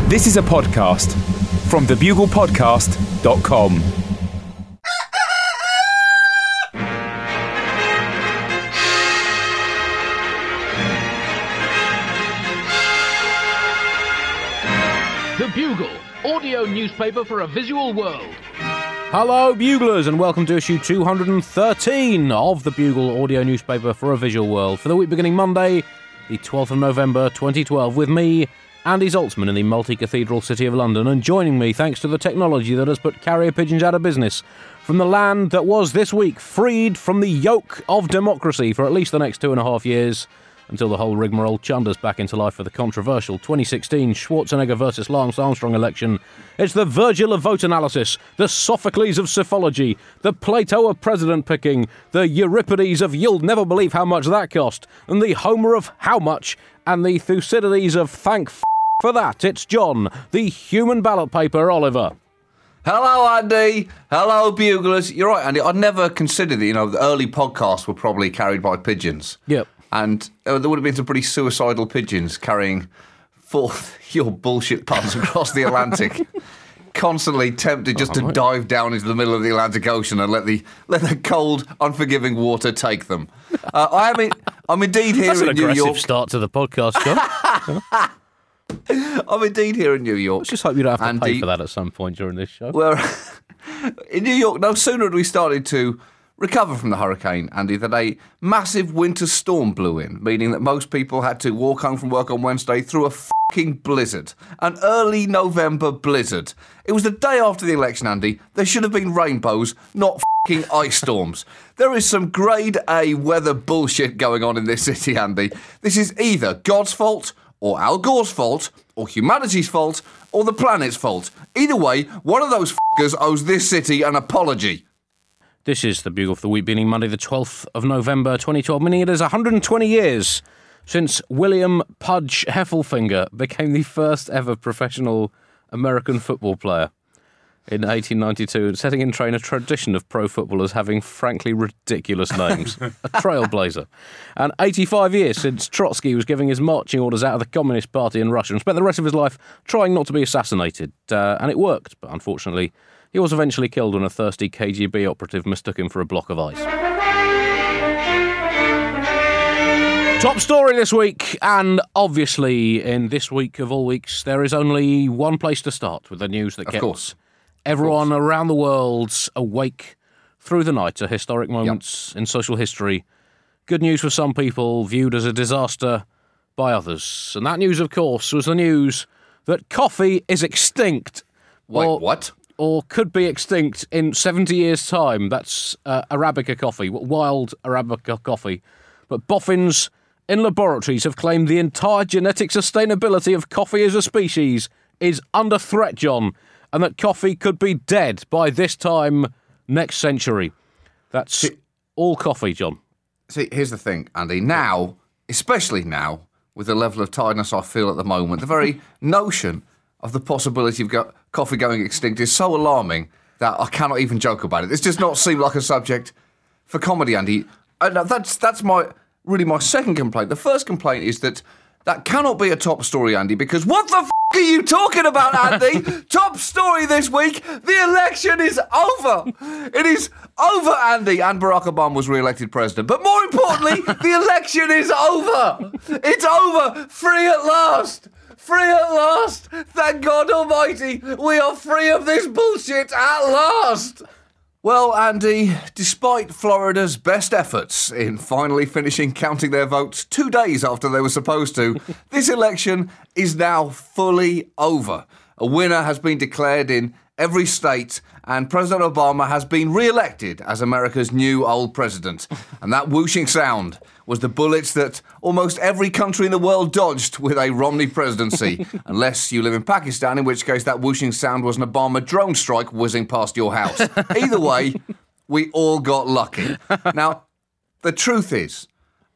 This is a podcast from thebuglepodcast.com. The Bugle, audio newspaper for a visual world. Hello, Buglers, and welcome to issue 213 of the Bugle audio newspaper for a visual world for the week beginning Monday, the 12th of November 2012, with me, Andy Zaltzman, in the multi-cathedral city of London, and joining me thanks to the technology that has put carrier pigeons out of business from the land that was this week freed from the yoke of democracy for at least the next 2.5 years, until the whole rigmarole chunders back into life for the controversial 2016 Schwarzenegger versus Lance Armstrong election. It's the Virgil of vote analysis, the Sophocles of psephology, the Plato of president picking, the Euripides of you'll never believe how much that cost, and the Homer of how much, and the Thucydides of thank for that. It's John, the human ballot paper Oliver. Hello, Andy. Hello, Buglers. You're right, Andy. I'd never considered that, the early podcasts were probably carried by pigeons. Yep. And there would have been some pretty suicidal pigeons carrying forth your bullshit puns across the Atlantic, constantly tempted just to dive down into the middle of the Atlantic Ocean and let the cold, unforgiving water take them. I'm indeed here That's in an New York. aggressive start to the podcast, John. I'm indeed here in New York. Let's just hope you don't have to pay Andy, for that at some point during this show. Well, in New York, no sooner had we started to recover from the hurricane, Andy, that a massive winter storm blew in, meaning that most people had to walk home from work on Wednesday through a fucking blizzard. An early November blizzard. It was the day after the election, Andy. There should have been rainbows, not fucking ice storms. There is some grade A weather bullshit going on in this city, Andy. This is either God's fault, or Al Gore's fault, or humanity's fault, or the planet's fault. Either way, one of those fuckers owes this city an apology. This is the Bugle for the week beginning Monday the 12th of November 2012, meaning it is 120 years since William Pudge Heffelfinger became the first ever professional American football player in 1892, setting in train a tradition of pro footballers having frankly ridiculous names. A trailblazer. And 85 years since Trotsky was giving his marching orders out of the Communist Party in Russia and spent the rest of his life trying not to be assassinated. And it worked, but unfortunately he was eventually killed when a thirsty KGB operative mistook him for a block of ice. Top story this week, and obviously in this week of all weeks, there is only one place to start with the news that gets everyone around the world awake through the night to historic moments in social history. Good news for some people, viewed as a disaster by others. And that news, of course, was the news that coffee is extinct. Wait, what? Or could be extinct in 70 years' time. That's Arabica coffee, wild Arabica coffee. But boffins in laboratories have claimed the entire genetic sustainability of coffee as a species is under threat, John, and that coffee could be dead by this time next century. That's all coffee, John. See, here's the thing, Andy. Now, especially now, with the level of tiredness I feel at the moment, the very notion of the possibility of coffee going extinct is so alarming that I cannot even joke about it. This does not seem like a subject for comedy, Andy. That's my second complaint. The first complaint is that cannot be a top story, Andy, because what the are you talking about, Andy? Top story this week, the election is over. It is over, Andy, and Barack Obama was re-elected president. But more importantly, the election is over. It's over. Free at last. Free at last! Thank God Almighty, we are free of this bullshit at last! Well, Andy, despite Florida's best efforts in finally finishing counting their votes 2 days after they were supposed to, this election is now fully over. A winner has been declared in every state, and President Obama has been re-elected as America's new old president. And that whooshing sound was the bullets that almost every country in the world dodged with a Romney presidency. Unless you live in Pakistan, in which case that whooshing sound was an Obama drone strike whizzing past your house. Either way, we all got lucky. Now, the truth is,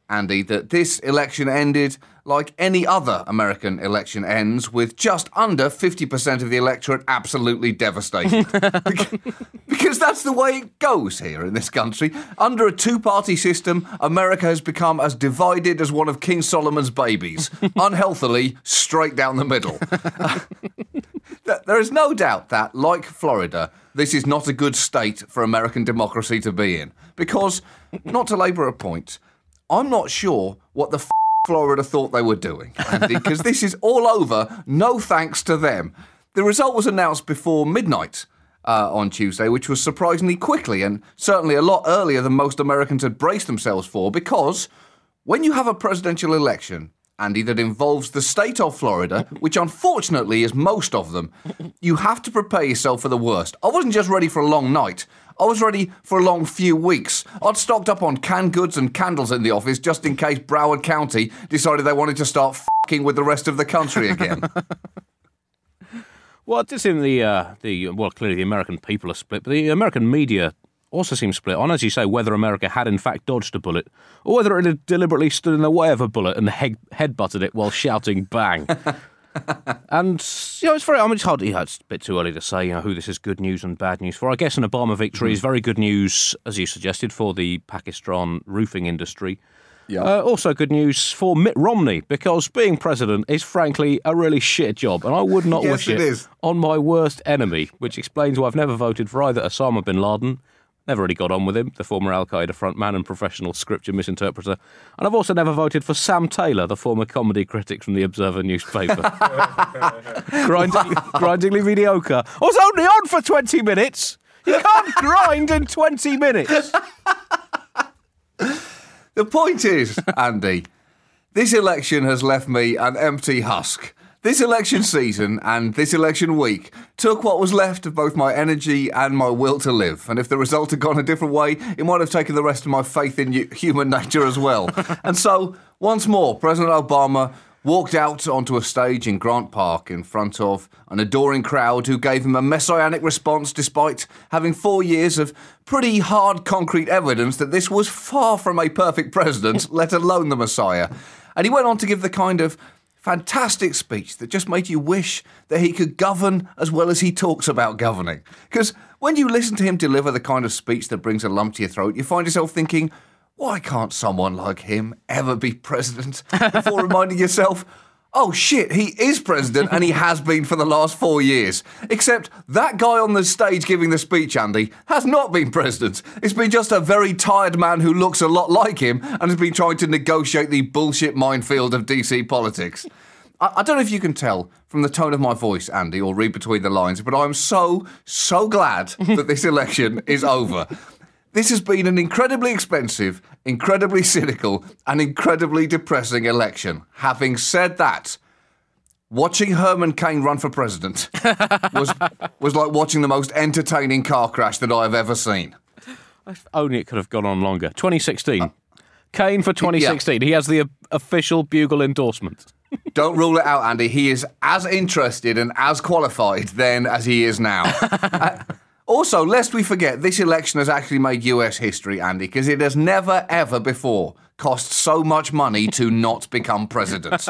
Andy, that this election ended like any other American election ends, with just under 50% of the electorate absolutely devastated. Because that's the way it goes here in this country. Under a two-party system, America has become as divided as one of King Solomon's babies. Unhealthily, straight down the middle. There is no doubt that, like Florida, this is not a good state for American democracy to be in. Because, not to labour a point, I'm not sure what the Florida thought they were doing, Andy, because this is all over, no thanks to them. The result was announced before midnight on Tuesday, which was surprisingly quickly and certainly a lot earlier than most Americans had braced themselves for, because when you have a presidential election, Andy, that involves the state of Florida, which unfortunately is most of them, you have to prepare yourself for the worst. I wasn't just ready for a long night. I was ready for a long few weeks. I'd stocked up on canned goods and candles in the office just in case Broward County decided they wanted to start f***ing with the rest of the country again. Well, it seems clearly the American people are split, but the American media also seems split on, as you say, whether America had in fact dodged a bullet or whether it had deliberately stood in the way of a bullet and headbutted it while shouting bang. And, it's hard, it's a bit too early to say, who this is good news and bad news for. I guess an Obama victory is very good news, as you suggested, for the Pakistan roofing industry. Yeah. Also good news for Mitt Romney, because being president is frankly a really shit job, and I would not wish it on my worst enemy, which explains why I've never voted for either Osama bin Laden, never really got on with him, the former Al-Qaeda frontman and professional scripture misinterpreter. And I've also never voted for Sam Taylor, the former comedy critic from the Observer newspaper. Grindingly mediocre. I was only on for 20 minutes. You can't grind in 20 minutes. The point is, Andy, this election has left me an empty husk. This election season and this election week took what was left of both my energy and my will to live. And if the result had gone a different way, it might have taken the rest of my faith in human nature as well. And so, once more, President Obama walked out onto a stage in Grant Park in front of an adoring crowd who gave him a messianic response despite having 4 years of pretty hard concrete evidence that this was far from a perfect president, let alone the Messiah. And he went on to give the kind of fantastic speech that just made you wish that he could govern as well as he talks about governing. Because when you listen to him deliver the kind of speech that brings a lump to your throat, you find yourself thinking, why can't someone like him ever be president? Before reminding yourself, oh shit, he is president and he has been for the last 4 years. Except that guy on the stage giving the speech, Andy, has not been president. It's been just a very tired man who looks a lot like him and has been trying to negotiate the bullshit minefield of DC politics. I don't know if you can tell from the tone of my voice, Andy, or read between the lines, but I'm so glad that this election is over. This has been an incredibly expensive, incredibly cynical, and incredibly depressing election. Having said that, watching Herman Cain run for president was like watching the most entertaining car crash that I have ever seen. If only it could have gone on longer. 2016. Cain for 2016. Yeah. He has the official Bugle endorsement. Don't rule it out, Andy. He is as interested and as qualified then as he is now. Also, lest we forget, this election has actually made US history, Andy, because it has never, ever before cost so much money to not become president.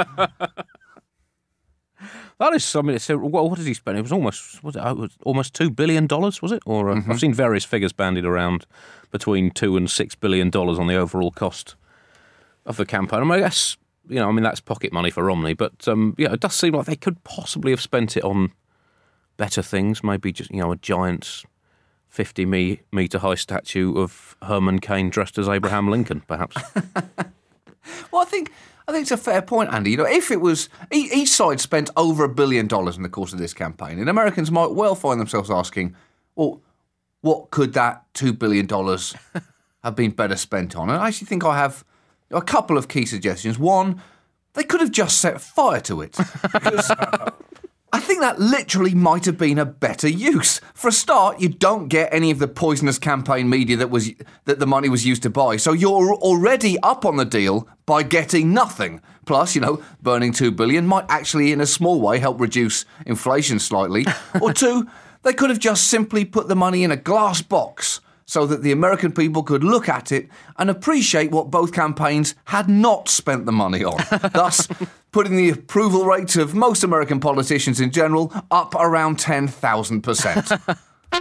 That is something. What did he spend? It was almost $2 billion, was it? Or I've seen various figures bandied around between $2 and $6 billion on the overall cost of the campaign. I guess that's pocket money for Romney, but it does seem like they could possibly have spent it on better things, maybe just, a giant 50-metre high statue of Herman Cain dressed as Abraham Lincoln, perhaps. Well, I think it's a fair point, Andy. If it was, each side spent over $1 billion in the course of this campaign, and Americans might well find themselves asking, well, what could that $2 billion have been better spent on? And I actually think I have a couple of key suggestions. One, they could have just set fire to it. Because I think that literally might have been a better use. For a start, you don't get any of the poisonous campaign media that the money was used to buy, so you're already up on the deal by getting nothing. Plus, burning $2 billion might actually, in a small way, help reduce inflation slightly. Or two, they could have just simply put the money in a glass box, so that the American people could look at it and appreciate what both campaigns had not spent the money on, thus putting the approval rate of most American politicians in general up around 10,000%.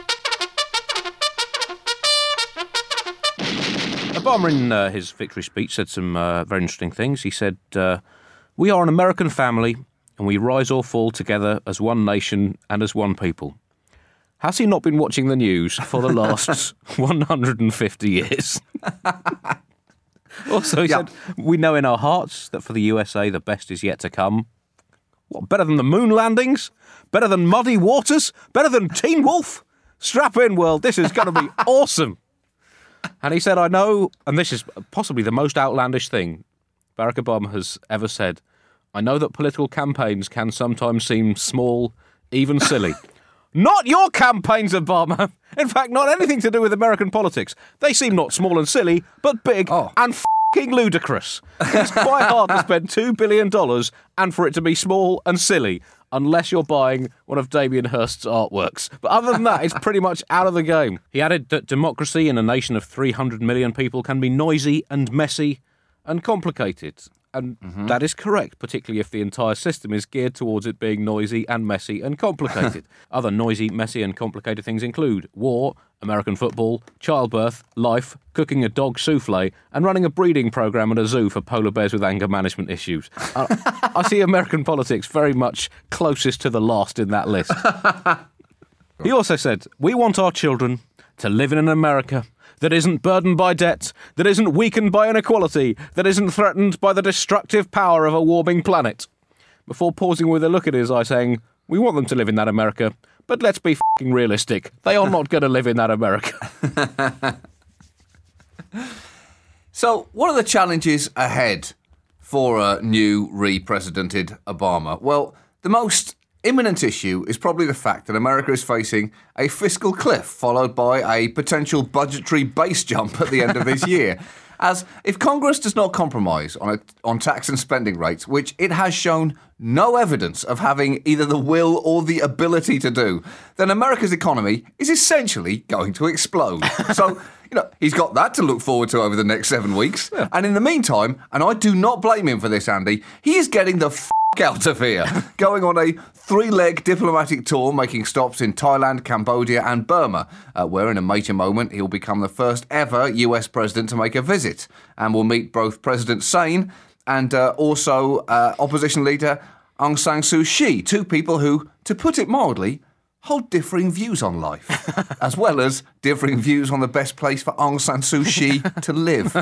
Obama, in his victory speech, said some very interesting things. He said, "We are an American family, and we rise or fall together as one nation and as one people." Has he not been watching the news for the last 150 years? Also, he said, "We know in our hearts that for the USA the best is yet to come." What, better than the moon landings? Better than Muddy Waters? Better than Teen Wolf? Strap in, world, this is going to be awesome. And he said, "I know," and this is possibly the most outlandish thing Barack Obama has ever said, "I know that political campaigns can sometimes seem small, even silly." Not your campaigns, Obama. In fact, not anything to do with American politics. They seem not small and silly, but big and f***ing ludicrous. It's quite hard to spend $2 billion and for it to be small and silly, unless you're buying one of Damien Hirst's artworks. But other than that, it's pretty much out of the game. He added that democracy in a nation of 300 million people can be noisy and messy and complicated. And that is correct, particularly if the entire system is geared towards it being noisy and messy and complicated. Other noisy, messy and complicated things include war, American football, childbirth, life, cooking a dog souffle, and running a breeding program at a zoo for polar bears with anger management issues. I see American politics very much closest to the last in that list. He also said, "We want our children to live in an America that isn't burdened by debt, that isn't weakened by inequality, that isn't threatened by the destructive power of a warming planet." Before pausing with a look at his eye saying, "We want them to live in that America, but let's be f***ing realistic. They are not going to live in that America." So, what are the challenges ahead for a new re-presidented Obama? Well, the most imminent issue is probably the fact that America is facing a fiscal cliff, followed by a potential budgetary base jump at the end of this year. As if Congress does not compromise on tax and spending rates, which it has shown no evidence of having either the will or the ability to do, then America's economy is essentially going to explode. So, he's got that to look forward to over the next 7 weeks. Yeah. And in the meantime, and I do not blame him for this, Andy, he is getting the out of here, going on a 3-leg diplomatic tour, making stops in Thailand, Cambodia and Burma, where in a major moment he'll become the first ever US president to make a visit, and will meet both President Sein and also opposition leader Aung San Suu Kyi, two people who, to put it mildly, hold differing views on life, as well as differing views on the best place for Aung San Suu Kyi to live.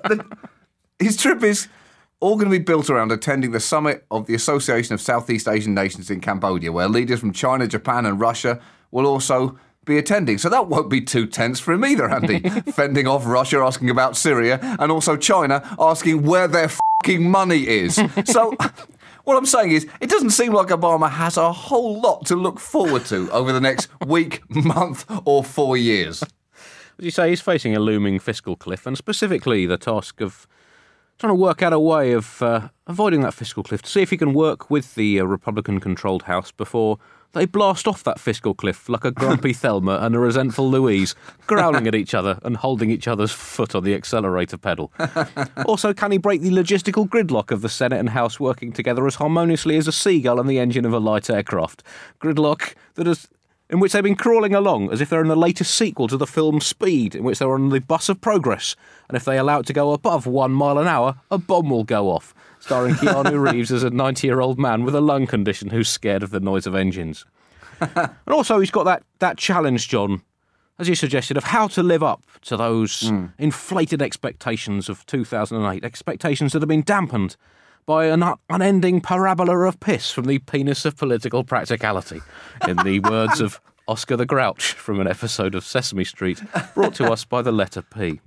His trip is all going to be built around attending the summit of the Association of Southeast Asian Nations in Cambodia, where leaders from China, Japan and Russia will also be attending. So that won't be too tense for him either, Andy. Fending off Russia asking about Syria and also China asking where their f***ing money is. So what I'm saying is, it doesn't seem like Obama has a whole lot to look forward to over the next week, month or 4 years. As you say, he's facing a looming fiscal cliff, and specifically the task of trying to work out a way of avoiding that fiscal cliff, to see if he can work with the Republican-controlled House before they blast off that fiscal cliff like a grumpy Thelma and a resentful Louise, growling at each other and holding each other's foot on the accelerator pedal. Also, can he break the logistical gridlock of the Senate and House working together as harmoniously as a seagull and the engine of a light aircraft? Gridlock in which they've been crawling along as if they're in the latest sequel to the film Speed, in which they're on the bus of progress, and if they allow it to go above 1 mile an hour, a bomb will go off, starring Keanu Reeves as a 90-year-old man with a lung condition who's scared of the noise of engines. And also he's got that challenge, John, as you suggested, of how to live up to those inflated expectations of 2008, expectations that have been dampened by an unending parabola of piss from the penis of political practicality, in the words of Oscar the Grouch from an episode of Sesame Street, brought to us by the letter P.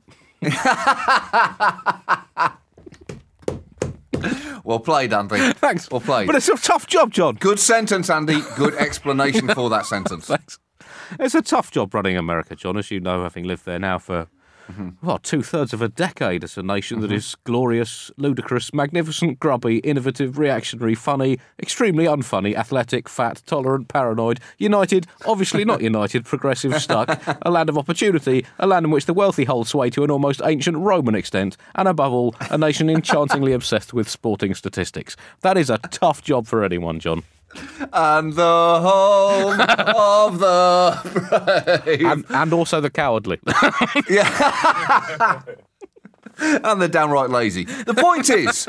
Well played, Andy. Thanks. Well played. But it's a tough job, John. Good sentence, Andy. Good explanation for that sentence. Thanks. It's a tough job running America, John, as you know, having lived there now for well, 2/3 of a decade as a nation that is glorious, ludicrous, magnificent, grubby, innovative, reactionary, funny, extremely unfunny, athletic, fat, tolerant, paranoid, united, obviously not united, progressive, stuck, a land of opportunity, a land in which the wealthy hold sway to an almost ancient Roman extent, and above all, a nation enchantingly obsessed with sporting statistics. That is a tough job for anyone, John. And the home of the brave. And also the cowardly. Yeah. And the downright lazy. The point is,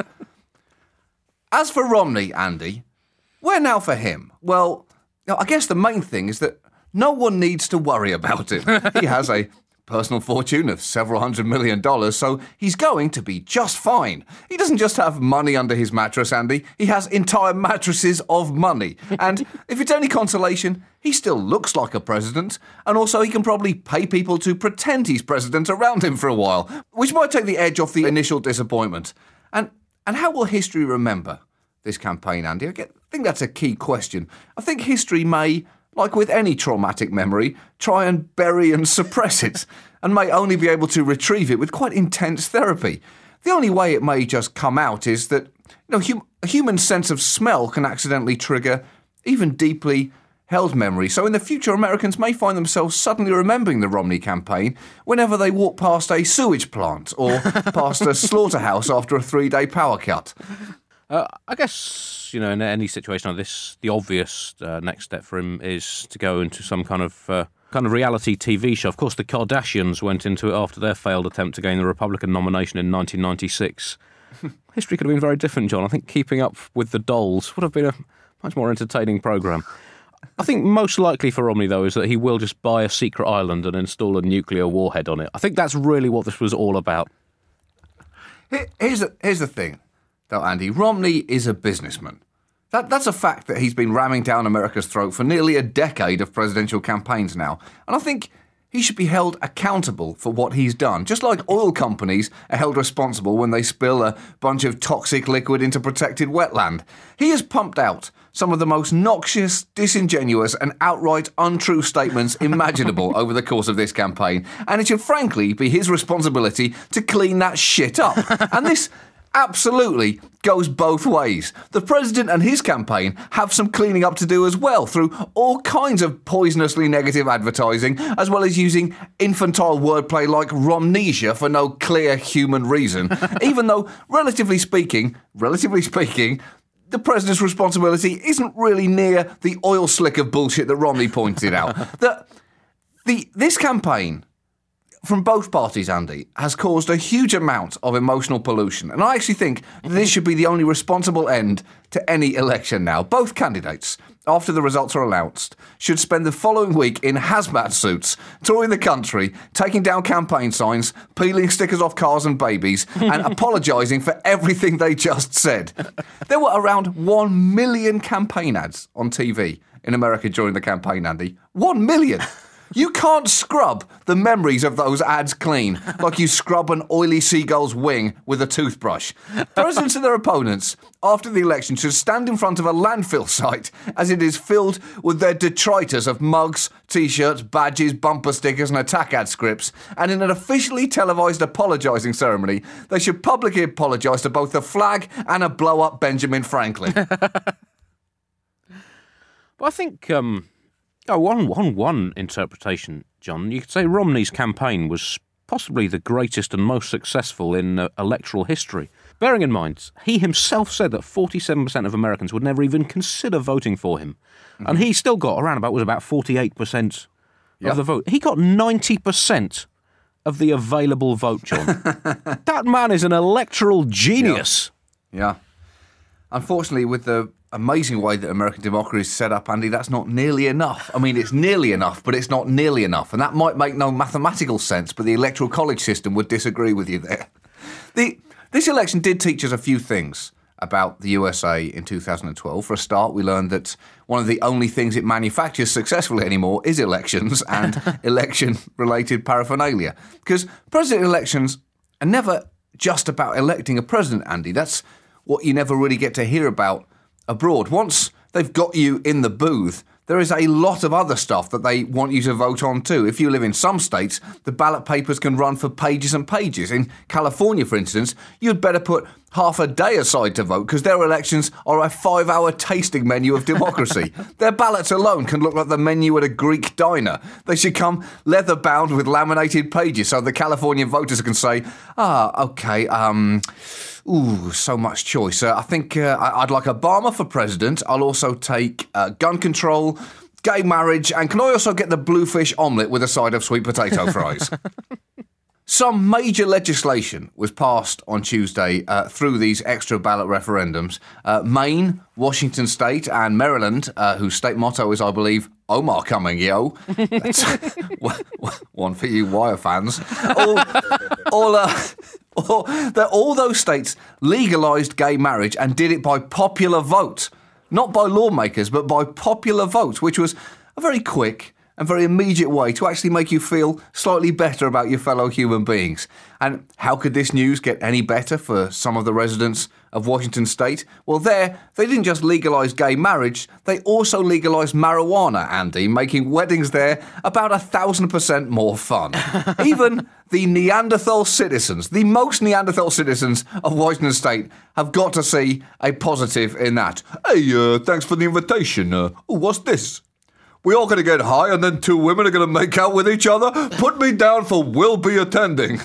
as for Romney, Andy, where now for him? Well, I guess the main thing is that no one needs to worry about him. He has a personal fortune of several $100 million, so he's going to be just fine. He doesn't just have money under his mattress, Andy. He has entire mattresses of money. And if it's any consolation, he still looks like a president. And also he can probably pay people to pretend he's president around him for a while, which might take the edge off the initial disappointment. And how will history remember this campaign, Andy? I think that's a key question. I think history may, like with any traumatic memory, try and bury and suppress it, and may only be able to retrieve it with quite intense therapy. The only way it may just come out is that a human sense of smell can accidentally trigger even deeply held memory. So in the future, Americans may find themselves suddenly remembering the Romney campaign whenever they walk past a sewage plant or past a slaughterhouse after a 3-day power cut. I guess, in any situation like this, the obvious next step for him is to go into some kind of reality TV show. Of course, the Kardashians went into it after their failed attempt to gain the Republican nomination in 1996. History could have been very different, John. I think Keeping Up with the Dolls would have been a much more entertaining programme. I think most likely for Romney, though, is that he will just buy a secret island and install a nuclear warhead on it. I think that's really what this was all about. Here's the thing, though, Andy. Romney is a businessman. That's a fact that he's been ramming down America's throat for nearly a decade of presidential campaigns now. And I think he should be held accountable for what he's done, just like oil companies are held responsible when they spill a bunch of toxic liquid into protected wetland. He has pumped out some of the most noxious, disingenuous and outright untrue statements imaginable over the course of this campaign, and it should frankly be his responsibility to clean that shit up. And this absolutely goes both ways. The president and his campaign have some cleaning up to do as well through all kinds of poisonously negative advertising, as well as using infantile wordplay like Romnesia for no clear human reason. Even though, relatively speaking, the president's responsibility isn't really near the oil slick of bullshit that Romney pointed out. This campaign from both parties, Andy, has caused a huge amount of emotional pollution. And I actually think this should be the only responsible end to any election now. Both candidates, after the results are announced, should spend the following week in hazmat suits, touring the country, taking down campaign signs, peeling stickers off cars and babies, and apologising for everything they just said. There were around 1 million campaign ads on TV in America during the campaign, Andy. 1 million! You can't scrub the memories of those ads clean like you scrub an oily seagull's wing with a toothbrush. Presidents and their opponents, after the election, should stand in front of a landfill site as it is filled with their detritus of mugs, T-shirts, badges, bumper stickers and attack ad scripts, and in an officially televised apologising ceremony, they should publicly apologise to both the flag and a blow-up Benjamin Franklin. But I think one interpretation, John, you could say Romney's campaign was possibly the greatest and most successful in electoral history. Bearing in mind, he himself said that 47% of Americans would never even consider voting for him. Mm-hmm. And he still got about 48% of the vote. He got 90% of the available vote, John. That man is an electoral genius. Yeah. Unfortunately, with the amazing way that American democracy is set up, Andy, that's not nearly enough. I mean, it's nearly enough, but it's not nearly enough. And that might make no mathematical sense, but the electoral college system would disagree with you there. This election did teach us a few things about the USA in 2012. For a start, we learned that one of the only things it manufactures successfully anymore is elections and election-related paraphernalia. Because president elections are never just about electing a president, Andy. That's what you never really get to hear about abroad. Once they've got you in the booth, there is a lot of other stuff that they want you to vote on too. If you live in some states, the ballot papers can run for pages and pages. In California, for instance, you'd better put half a day aside to vote because their elections are a 5-hour tasting menu of democracy. Their ballots alone can look like the menu at a Greek diner. They should come leather-bound with laminated pages so the California voters can say, okay, ooh, so much choice. I think I'd like Obama for president. I'll also take gun control, gay marriage, and can I also get the bluefish omelette with a side of sweet potato fries? Some major legislation was passed on Tuesday through these extra ballot referendums. Maine, Washington State, and Maryland, whose state motto is, I believe, Omar coming, yo. That's one for you Wire fans. All those states legalised gay marriage and did it by popular vote. Not by lawmakers, but by popular vote, which was a very quick and very immediate way to actually make you feel slightly better about your fellow human beings. And how could this news get any better for some of the residents of Washington State? Well, they didn't just legalise gay marriage, they also legalised marijuana, Andy, making weddings there about 1,000% more fun. Even the Neanderthal citizens, the most Neanderthal citizens of Washington State, have got to see a positive in that. Hey, thanks for the invitation. What's this? We all going to get high and then 2 women are going to make out with each other? Put me down for will be attending.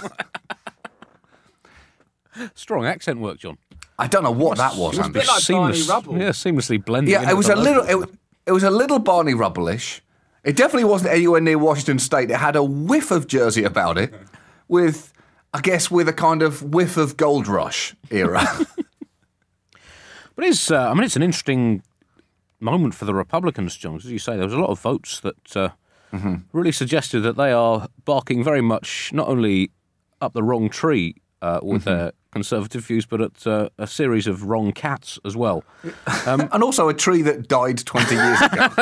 Strong accent work, John. I don't know what that was, Andy. Bit like Barney Rubble. Yeah, seamlessly blending. Yeah, it was a little Barney Rubble-ish. It definitely wasn't anywhere near Washington State. It had a whiff of Jersey about it, with a kind of whiff of Gold Rush era. But it's an interesting moment for the Republicans, John. As you say, there was a lot of votes that really suggested that they are barking very much not only up the wrong tree with their conservative views, but at a series of wrong cats as well. And also a tree that died 20 years ago.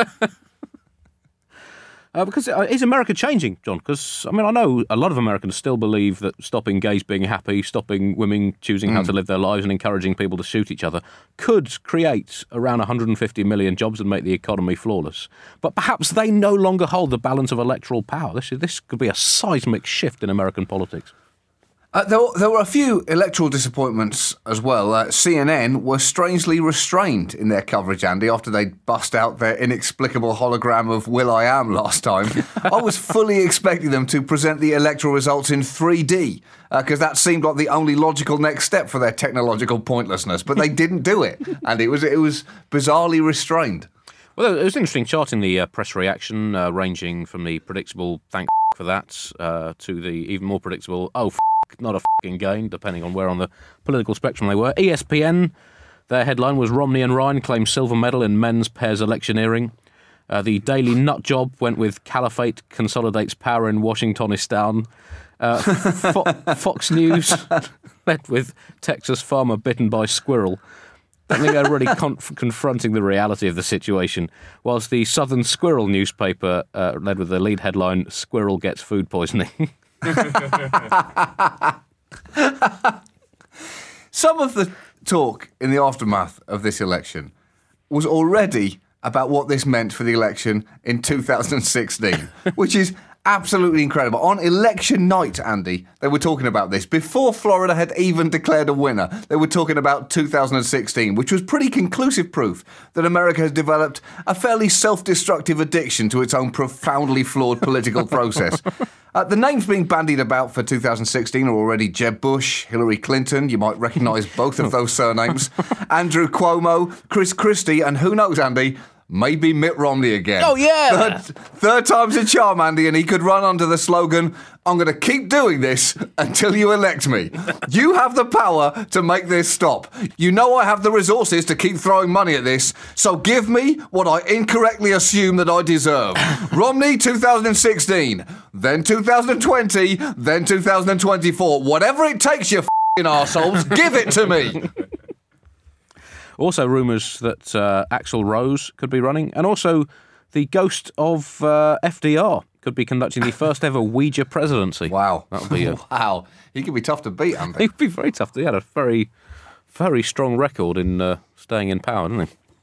Because is America changing, John? Because, I know a lot of Americans still believe that stopping gays being happy, stopping women choosing how to live their lives and encouraging people to shoot each other could create around 150 million jobs and make the economy flawless. But perhaps they no longer hold the balance of electoral power. This could be a seismic shift in American politics. There were a few electoral disappointments as well. CNN were strangely restrained in their coverage, Andy, after they bust out their inexplicable hologram of will.i.am last time. I was fully expecting them to present the electoral results in 3D, because that seemed like the only logical next step for their technological pointlessness. But they didn't do it, and it was bizarrely restrained. Well, it was interesting charting the press reaction, ranging from the predictable thank for that to the even more predictable not a f***ing gain, depending on where on the political spectrum they were. ESPN, their headline was Romney and Ryan claim silver medal in men's pairs electioneering. The Daily Nut Job went with Caliphate consolidates power in Washingtonistan. Fox News led with Texas farmer bitten by squirrel. I think they're really confronting the reality of the situation, whilst the Southern Squirrel newspaper led with the lead headline, Squirrel Gets Food Poisoning. Some of the talk in the aftermath of this election was already about what this meant for the election in 2016, which is absolutely incredible. On election night, Andy, they were talking about this. Before Florida had even declared a winner, they were talking about 2016, which was pretty conclusive proof that America has developed a fairly self-destructive addiction to its own profoundly flawed political process. The names being bandied about for 2016 are already Jeb Bush, Hillary Clinton, you might recognise both of those surnames, Andrew Cuomo, Chris Christie, and who knows, Andy, maybe Mitt Romney again. Oh, yeah! Third time's a charm, Andy, and he could run under the slogan, I'm going to keep doing this until you elect me. You have the power to make this stop. You know I have the resources to keep throwing money at this, so give me what I incorrectly assume that I deserve. Romney 2016, then 2020, then 2024. Whatever it takes, you f***ing arseholes, give it to me. Also, rumours that Axl Rose could be running, and also the ghost of FDR could be conducting the first ever Ouija presidency. Wow. That would be wow. He could be tough to beat, Andy. He'd be very tough. He had a very, very strong record in staying in power, didn't he?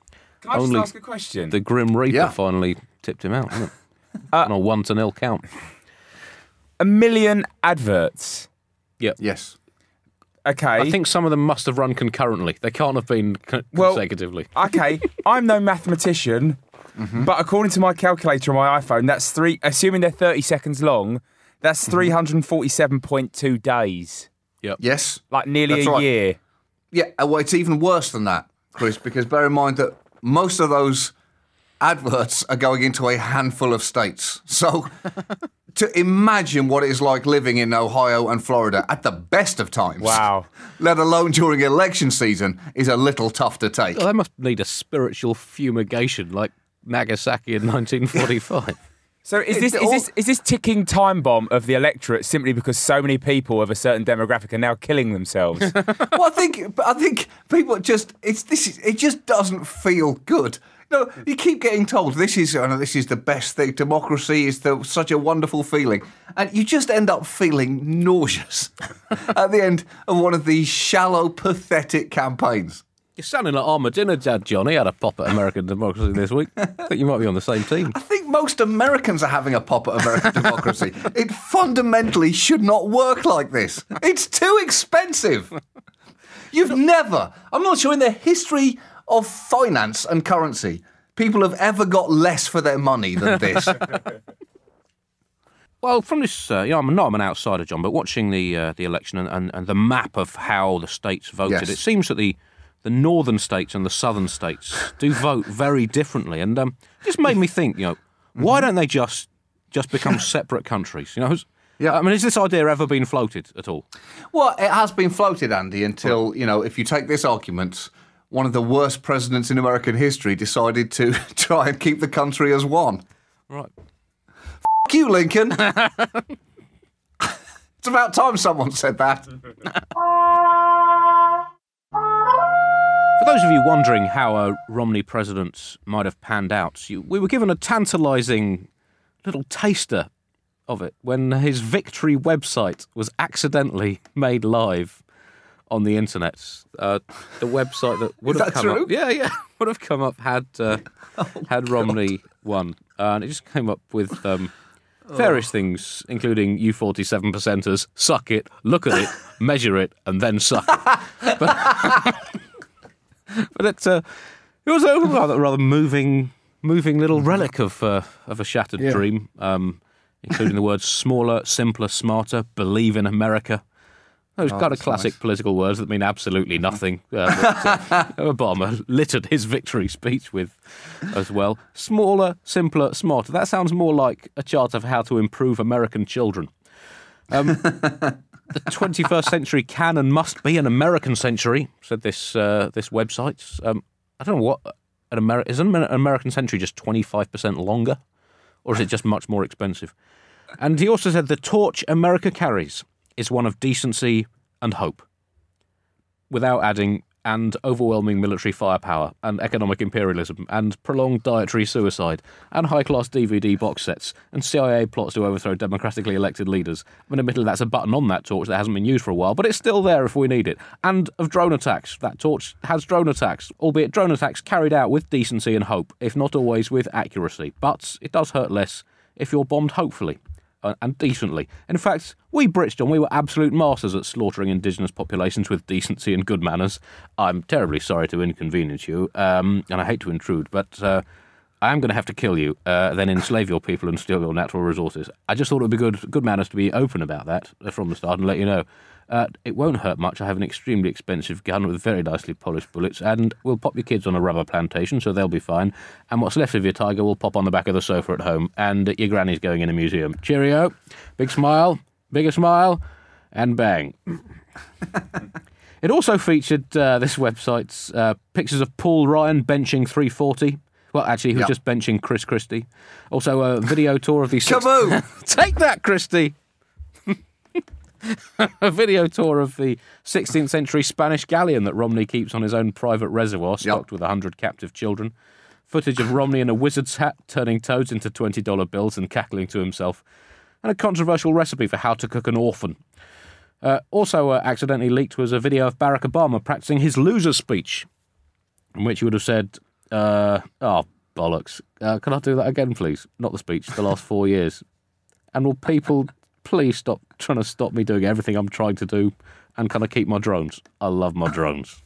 Can I just Only ask a question? The Grim Reaper Yeah. finally tipped him out, didn't it? On a 1-0 count. 1 million adverts. Yes. Okay. I think some of them must have run concurrently. They can't have been consecutively. Okay, I'm no mathematician, Mm-hmm. but according to my calculator on my iPhone, that's assuming they're 30 seconds long, that's 347.2 days. Yes. Like nearly That's a right. year. Yeah, well, it's even worse than that, Chris, because bear in mind that most of those adverts are going into a handful of states. So to imagine what it is like living in Ohio and Florida at the best of times, Wow. let alone during election season, is a little tough to take. Well, they must need a spiritual fumigation like Nagasaki in 1945. So is this ticking time bomb of the electorate simply because so many people of a certain demographic are now killing themselves? Well, I think people just it just doesn't feel good. No, you keep getting told this is the best thing. Democracy is such a wonderful feeling, and you just end up feeling nauseous at the end of one of these shallow, pathetic campaigns. You're sounding like Ahmadinejad, Johnny. Had a pop at American democracy this week. I think you might be on the same team. I think most Americans are having a pop at American democracy. It fundamentally should not work like this. It's too expensive. I'm not sure in the history of finance and currency, people have ever got less for their money than this. Well, from this, I'm an outsider, John, but watching the election and the map of how the states voted, Yes. it seems that the northern states and the southern states do vote very differently, and it just made me think, why don't they just become separate countries? Yeah. I mean, has this idea ever been floated at all? Well, it has been floated, Andy, until, if you take this argument, one of the worst presidents in American history decided to try and keep the country as one. Right. F*** you, Lincoln. It's about time someone said that. For those of you wondering how a Romney president might have panned out, we were given a tantalising little taster of it when his victory website was accidentally made live on the internet. The website that would have come up, would have come up had Romney won, and it just came up with various things, including you 47%ers, suck it, look at it, measure it, and then suck it. But it was a rather moving little relic of a shattered dream, including the words smaller, simpler, smarter, believe in America. Those kind of classic political words that mean absolutely nothing. Obama littered his victory speech with as well. Smaller, simpler, smarter. That sounds more like a chart of how to improve American children. The 21st century can and must be an American century, said this website. I don't know what is an American century just 25% longer, or is it just much more expensive? And he also said the torch America carries is one of decency and hope, without adding and overwhelming military firepower and economic imperialism and prolonged dietary suicide and high-class DVD box sets and CIA plots to overthrow democratically elected leaders. I mean, admittedly, that's a button on that torch that hasn't been used for a while, but it's still there if we need it. And of drone attacks. That torch has drone attacks, albeit drone attacks carried out with decency and hope, if not always with accuracy. But it does hurt less if you're bombed hopefully. And decently. In fact, we Brits, John, we were absolute masters at slaughtering indigenous populations with decency and good manners. I'm terribly sorry to inconvenience you, and I hate to intrude, but I am going to have to kill you, then enslave your people and steal your natural resources. I just thought it would be good manners to be open about that from the start and let you know. It won't hurt much. I have an extremely expensive gun with very nicely polished bullets, and we'll pop your kids on a rubber plantation, so they'll be fine. And what's left of your tiger will pop on the back of the sofa at home, and your granny's going in a museum. Cheerio, big smile, bigger smile, and bang. It also featured, this website's pictures of Paul Ryan benching 340. Well, actually, he was just benching Chris Christie. Also, a video tour of the... Kaboom! Take that, Christie! A video tour of the 16th century Spanish galleon that Romney keeps on his own private reservoir stocked with 100 captive children. Footage of Romney in a wizard's hat turning toads into $20 bills and cackling to himself. And a controversial recipe for how to cook an orphan. Also accidentally leaked was a video of Barack Obama practicing his loser speech, in which he would have said, Oh, bollocks. Can I do that again, please? Not the speech, the last 4 years. And will people please stop trying to stop me doing everything I'm trying to do? And can I keep my drones? I love my drones.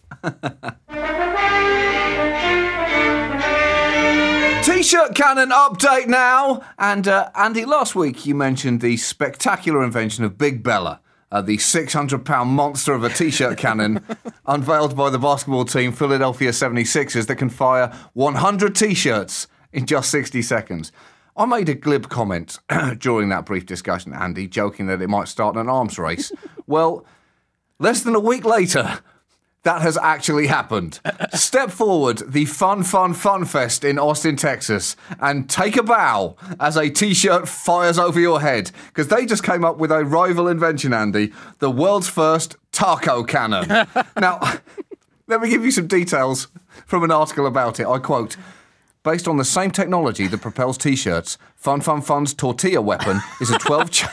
T-shirt cannon update now. And Andy, last week you mentioned the spectacular invention of Big Bella, the 600-pound monster of a T-shirt cannon unveiled by the basketball team Philadelphia 76ers that can fire 100 T-shirts in just 60 seconds. I made a glib comment during that brief discussion, Andy, joking that it might start an arms race. Well, less than a week later, that has actually happened. Step forward, the Fun Fest in Austin, Texas, and take a bow as a T-shirt fires over your head, because they just came up with a rival invention, Andy, the world's first taco cannon. Now, let me give you some details from an article about it. I quote, based on the same technology that propels T-shirts, Fun's tortilla weapon is a 12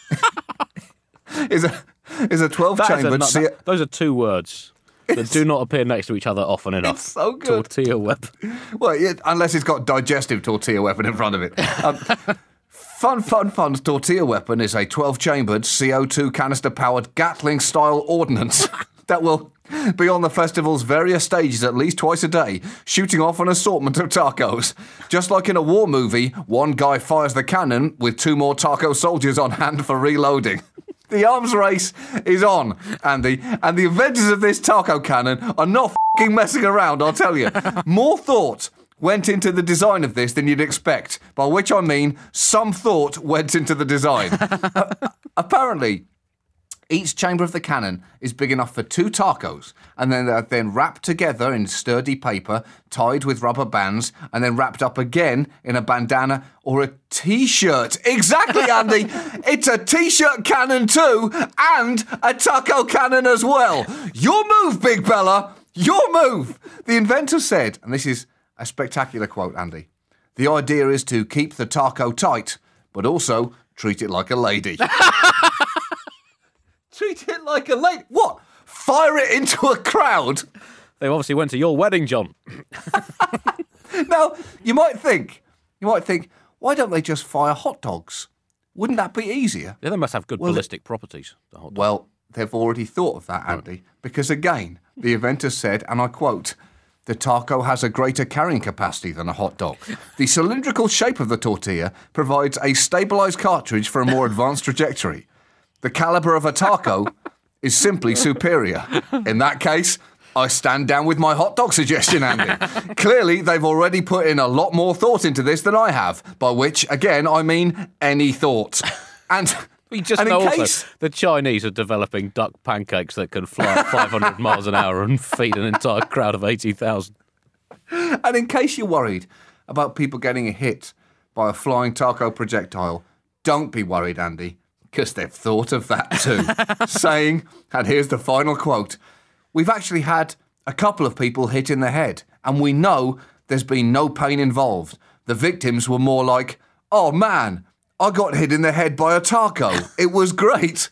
is a 12-chambered... Those are two words that do not appear next to each other often enough. It's so good. Tortilla weapon. Well, yeah, unless it's got digestive tortilla weapon in front of it. Fun's tortilla weapon is a 12-chambered CO2 canister-powered Gatling-style ordnance that will be on the festival's various stages at least twice a day, shooting off an assortment of tacos. Just like in a war movie, one guy fires the cannon with 2 more taco soldiers on hand for reloading. The arms race is on, Andy, and the inventors of this taco cannon are not f***ing messing around, I'll tell you. More thought went into the design of this than you'd expect, by which I mean some thought went into the design. Apparently, each chamber of the cannon is big enough for 2 tacos, and then they're then wrapped together in sturdy paper, tied with rubber bands, and then wrapped up again in a bandana or a T-shirt. Exactly, Andy! It's a T-shirt cannon too, and a taco cannon as well. Your move, Big Bella! Your move! The inventor said, and this is a spectacular quote, Andy, the idea is to keep the taco tight, but also treat it like a lady. Treat it like a lady. What? Fire it into a crowd? They obviously went to your wedding, John. Now, you might think, why don't they just fire hot dogs? Wouldn't that be easier? Yeah, they must have good ballistic properties. The hot dog. Well, they've already thought of that, Andy, because again, the inventor said, and I quote, the taco has a greater carrying capacity than a hot dog. The cylindrical shape of the tortilla provides a stabilized cartridge for a more advanced trajectory. The caliber of a taco is simply superior. In that case, I stand down with my hot dog suggestion, Andy. Clearly, they've already put in a lot more thought into this than I have, by which, again, I mean any thought. And you just know also the Chinese are developing duck pancakes that can fly at 500 miles an hour and feed an entire crowd of 80,000. And in case you're worried about people getting hit by a flying taco projectile, don't be worried, Andy, because they've thought of that too. Saying, and here's the final quote, we've actually had a couple of people hit in the head, and we know there's been no pain involved. The victims were more like, oh man, I got hit in the head by a taco. It was great.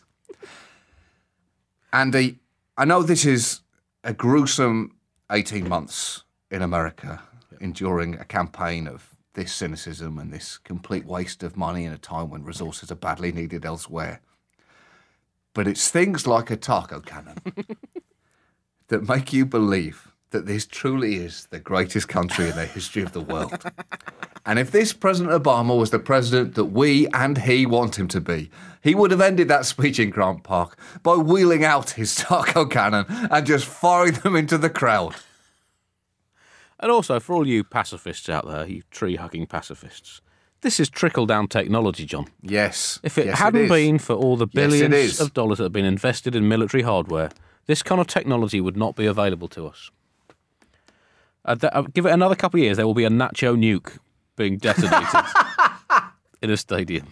Andy, I know this is a gruesome 18 months in America, enduring a campaign of this cynicism and this complete waste of money in a time when resources are badly needed elsewhere. But it's things like a taco cannon that make you believe that this truly is the greatest country in the history of the world. And if this President Obama was the president that we and he want him to be, he would have ended that speech in Grant Park by wheeling out his taco cannon and just firing them into the crowd. And also, for all you pacifists out there, you tree-hugging pacifists, this is trickle-down technology, John. Yes. If it hadn't been for all the billions of dollars that have been invested in military hardware, this kind of technology would not be available to us. Give it another couple of years, there will be a nacho nuke being detonated in a stadium.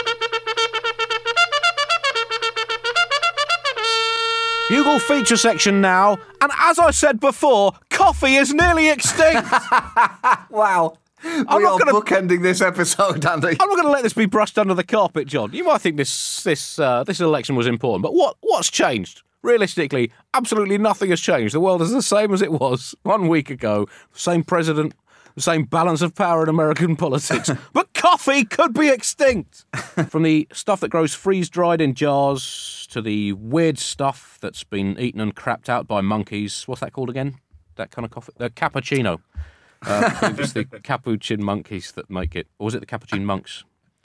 Bugle feature section now, and as I said before, coffee is nearly extinct. Wow. We are bookending this episode, Andy. I'm not going to let this be brushed under the carpet, John. You might think this election was important, but what's changed? realistically, absolutely nothing has changed. The world is the same as it was 1 week ago. The same president, the same balance of power in American politics. But coffee could be extinct. From the stuff that grows freeze-dried in jars to the weird stuff that's been eaten and crapped out by monkeys. What's that called again? That kind of coffee? The cappuccino. It's the Capuchin monkeys that make it. Or was it the Capuchin monks?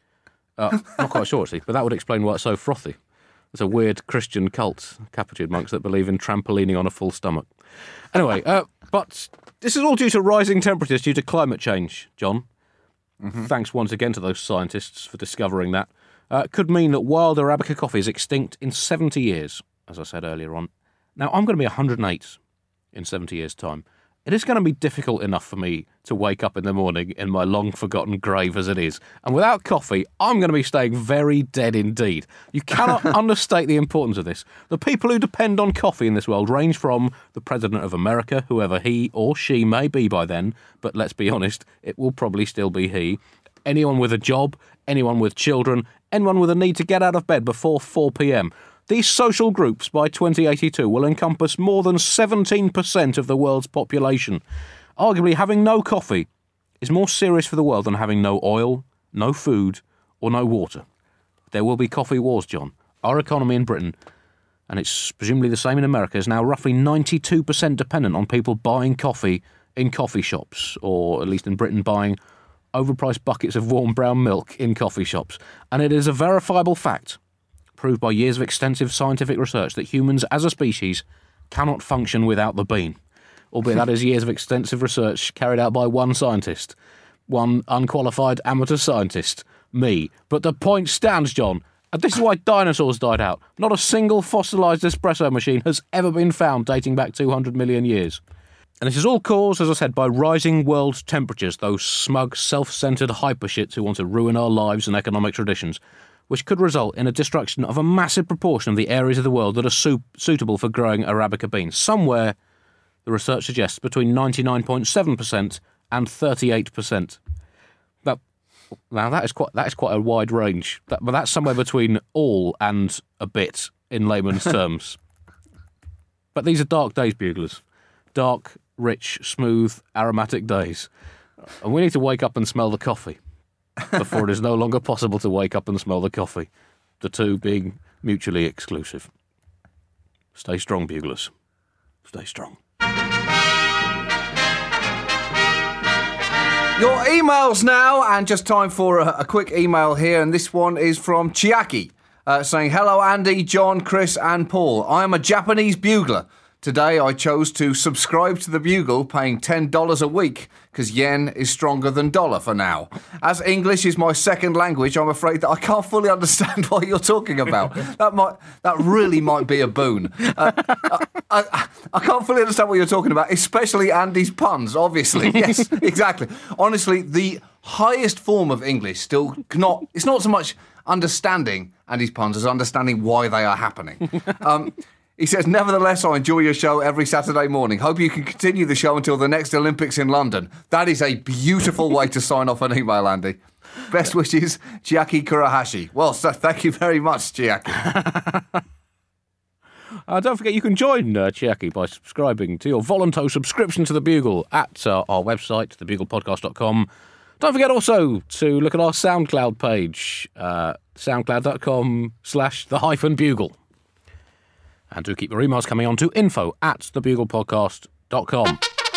Not quite sure, actually, but that would explain why it's so frothy. It's a weird Christian cult, Capuchin monks, that believe in trampolining on a full stomach. Anyway, but this is all due to rising temperatures due to climate change, John. Mm-hmm. Thanks once again to those scientists for discovering that. Could mean that wild Arabica coffee is extinct in 70 years, as I said earlier on. Now, I'm going to be 108 in 70 years' time. It is going to be difficult enough for me to wake up in the morning in my long-forgotten grave as it is. And without coffee, I'm going to be staying very dead indeed. You cannot understate the importance of this. The people who depend on coffee in this world range from the President of America, whoever he or she may be by then, but let's be honest, it will probably still be he, anyone with a job, anyone with children, anyone with a need to get out of bed before 4 p.m. These social groups by 2082 will encompass more than 17% of the world's population. Arguably, having no coffee is more serious for the world than having no oil, no food, or no water. There will be coffee wars, John. Our economy in Britain, and it's presumably the same in America, is now roughly 92% dependent on people buying coffee in coffee shops, or at least in Britain, buying overpriced buckets of warm brown milk in coffee shops. And it is a verifiable fact, proved by years of extensive scientific research, that humans as a species cannot function without the bean. Albeit that is years of extensive research carried out by one scientist, one unqualified amateur scientist, me. But the point stands, John, and this is why dinosaurs died out. Not a single fossilised espresso machine has ever been found dating back 200 million years. And this is all caused, as I said, by rising world temperatures, those smug, self-centred hypershits who want to ruin our lives and economic traditions, which could result in a destruction of a massive proportion of the areas of the world that are suitable for growing Arabica beans. Somewhere, the research suggests, between 99.7% and 38%. Now that is quite a wide range. But that's somewhere between all and a bit in layman's terms. But these are dark days, buglers. Dark, rich, smooth, aromatic days. And we need to wake up and smell the coffee before it is no longer possible to wake up and smell the coffee, the two being mutually exclusive. Stay strong, buglers. Stay strong. Your emails now, and just time for a quick email here, and this one is from Chiaki, saying, "Hello Andy, John, Chris and Paul. I am a Japanese bugler. Today I chose to subscribe to the Bugle, paying $10 a week, because yen is stronger than dollar for now. As English is my second language, I'm afraid that I can't fully understand what you're talking about. That really might be a boon. I can't fully understand what you're talking about, especially Andy's puns, obviously. Yes, exactly. Honestly, the highest form of English it's not so much understanding Andy's puns as understanding why they are happening. He says, nevertheless, I enjoy your show every Saturday morning. Hope you can continue the show until the next Olympics in London. That is a beautiful way to sign off an email, Andy. Best wishes, Chiaki Kurahashi. Well, so thank you very much, Chiaki. Don't forget you can join Chiaki by subscribing to your voluntary subscription to The Bugle at our website, thebuglepodcast.com. Don't forget also to look at our SoundCloud page, soundcloud.com/the-bugle. And do keep your emails coming on to info@thebuglepodcast.com.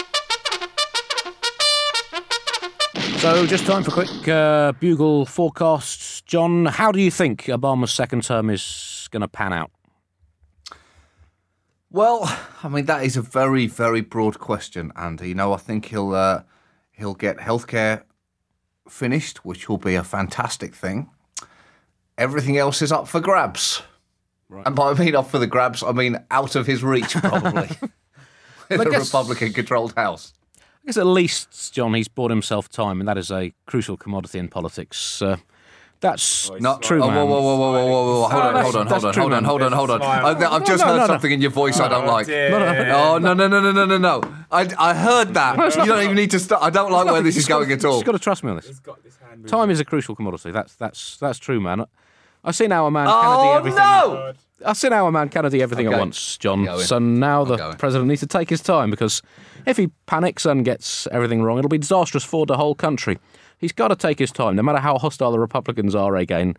So just time for quick Bugle forecasts. John, how do you think Obama's second term is going to pan out? Well, I mean, that is a very, very broad question, Andy. You know, I think he'll get healthcare finished, which will be a fantastic thing. Everything else is up for grabs. Right. And by I mean up for the grabs, I mean out of his reach, probably. In a Republican-controlled House. I guess at least, John, he's bought himself time, and that is a crucial commodity in politics. That's not true, man. Whoa. Hold on. I've just heard something in your voice I don't like. Oh, no. I heard that. You don't even need to start. I don't like where this is going at all. You've got to trust me on this. Time is a crucial commodity. That's true, man. I've seen how a man Kennedy everything. no! I've seen how a man Kennedy everything Okay. at once, John. Going. So now the going. president needs to take his time because if he panics and gets everything wrong, it'll be disastrous for the whole country. He's got to take his time, no matter how hostile the Republicans are again.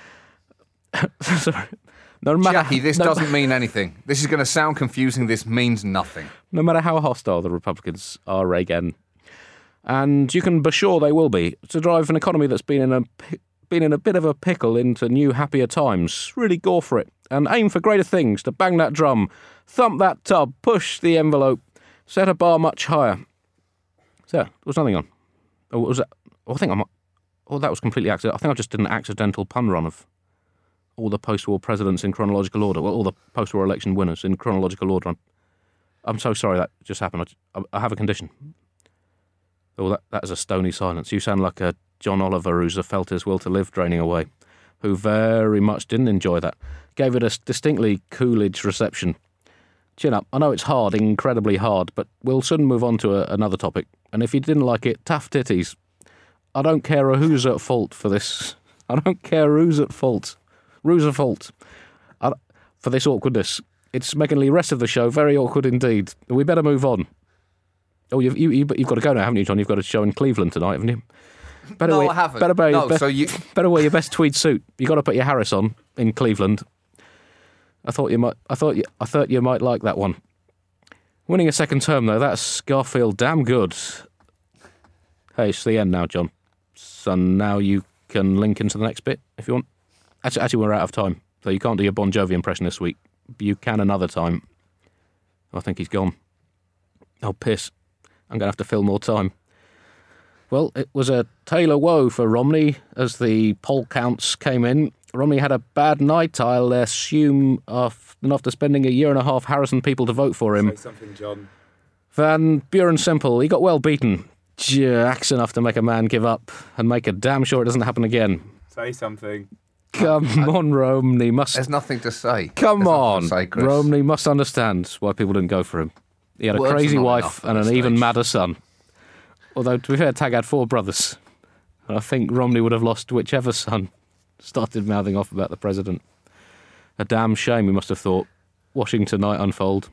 Sorry. No matter, Jackie, this doesn't mean anything. This is going to sound confusing. This means nothing. No matter how hostile the Republicans are again. And you can be sure they will be, to drive an economy that's been in a bit of a pickle into new, happier times. Really go for it. And aim for greater things, to bang that drum, thump that tub, push the envelope, set a bar much higher. So, there was nothing on. Oh, what was that? Oh, that was completely accidental. I think I just did an accidental pun run of all the post-war presidents in chronological order. Well, all the post-war election winners in chronological order. I'm so sorry that just happened. I have a condition. Oh, that is a stony silence. You sound like a John Oliver who's felt his will to live draining away, who very much didn't enjoy that. Gave it a distinctly Coolidge reception. Chin up. I know it's hard, incredibly hard, but we'll soon move on to another topic. And if you didn't like it, tough titties. I don't care who's at fault for this. I don't care who's at fault. Who's at fault for this awkwardness. It's making the rest of the show very awkward indeed. We better move on. Oh, you've got to go now, haven't you, John? You've got a show in Cleveland tonight, haven't you? I haven't. Better wear No, your best tweed suit. You got to put your Harris on in Cleveland. I thought you might like that one. Winning a second term though, that's Garfield damn good. Hey, it's the end now, John. So now you can link into the next bit if you want. Actually, we're out of time, so you can't do your Bon Jovi impression this week. You can another time. I think he's gone. Oh, piss. I'm going to have to fill more time. Well, it was a tale of woe for Romney as the poll counts came in. Romney had a bad night, I'll assume, after spending a year and a half harassing people to vote for him. Say something, John. Van Buren Simple, he got well beaten. Jack's enough to make a man give up and make a damn sure it doesn't happen again. Say something. Come on, Romney must... There's nothing to say. Come There's on, nothing to say, Chris. Romney must understand why people didn't go for him. He had a Words crazy are not wife enough and at an this even stage. madder son. Although, to be fair, Tag had 4 brothers. And I think Romney would have lost whichever son started mouthing off about the president. A damn shame, he must have thought. Watching tonight unfold.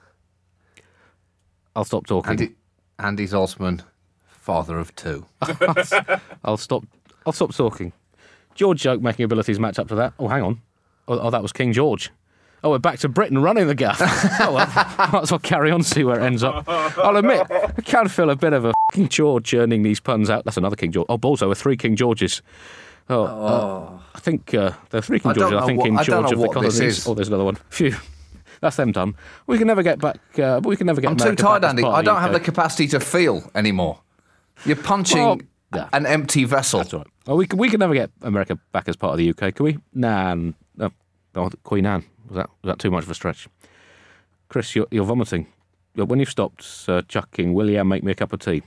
I'll stop talking. Andy Zaltzman, father of 2. I'll stop talking. George joke making abilities match up to that. Oh, hang on. Oh, that was King George. Oh, we're back to Britain running the gaff. Oh, well, might as well carry on, see where it ends up. I'll admit, I can feel a bit of a King George churning these puns out. That's another King George. Oh, balls, there were 3 King Georges. I think there are 3 King Georges. I think King George of the colonies. Oh, there's another one. Phew. That's them done. We can never get back. We can never get. I'm too America tired, back as Andy. part I of don't have the UK. capacity to feel anymore. You're punching an empty vessel. That's all right. Well, we can never get America back as part of the UK, can we? No, Queen Anne. Was that too much of a stretch? Chris, you're vomiting. When you've stopped chucking, will you make me a cup of tea?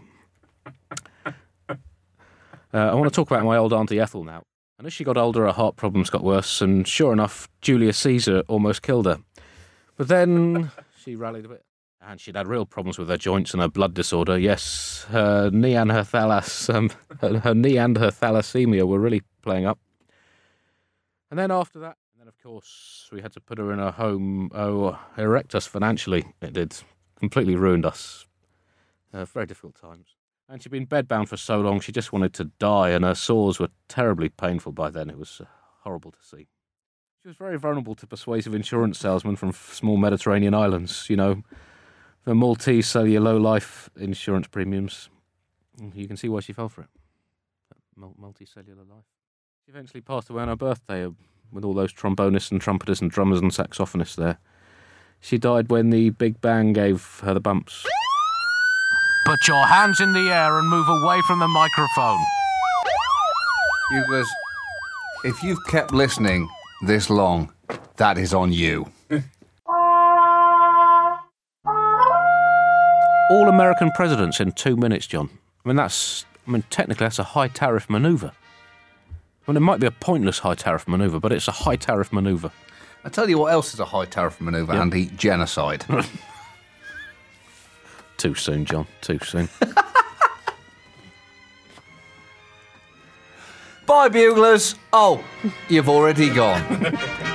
I want to talk about my old Auntie Ethel now. And as she got older, her heart problems got worse, and sure enough, Julius Caesar almost killed her. But then she rallied a bit. And she'd had real problems with her joints and her blood disorder. Yes, her knee and her thalassemia were really playing up. And then after that, of course, we had to put her in a home. Oh, it wrecked us financially. It did. Completely ruined us. Very difficult times. And she'd been bedbound for so long, she just wanted to die, and her sores were terribly painful by then. It was horrible to see. She was very vulnerable to persuasive insurance salesmen from small Mediterranean islands, you know. The Maltese sell you low-life insurance premiums. You can see why she fell for it. Multicellular life. She eventually passed away on her birthday with all those trombonists and trumpeters and drummers and saxophonists there. She died when the Big Bang gave her the bumps. Put your hands in the air and move away from the microphone. Buglers, if you've kept listening this long, that is on you. All American presidents in 2 minutes, John. Technically that's a high tariff manoeuvre. It might be a pointless high tariff manoeuvre, but it's a high tariff manoeuvre. I tell you what else is a high tariff manoeuvre, Andy: genocide. Too soon, John. Too soon. Bye, Buglers. Oh, you've already gone.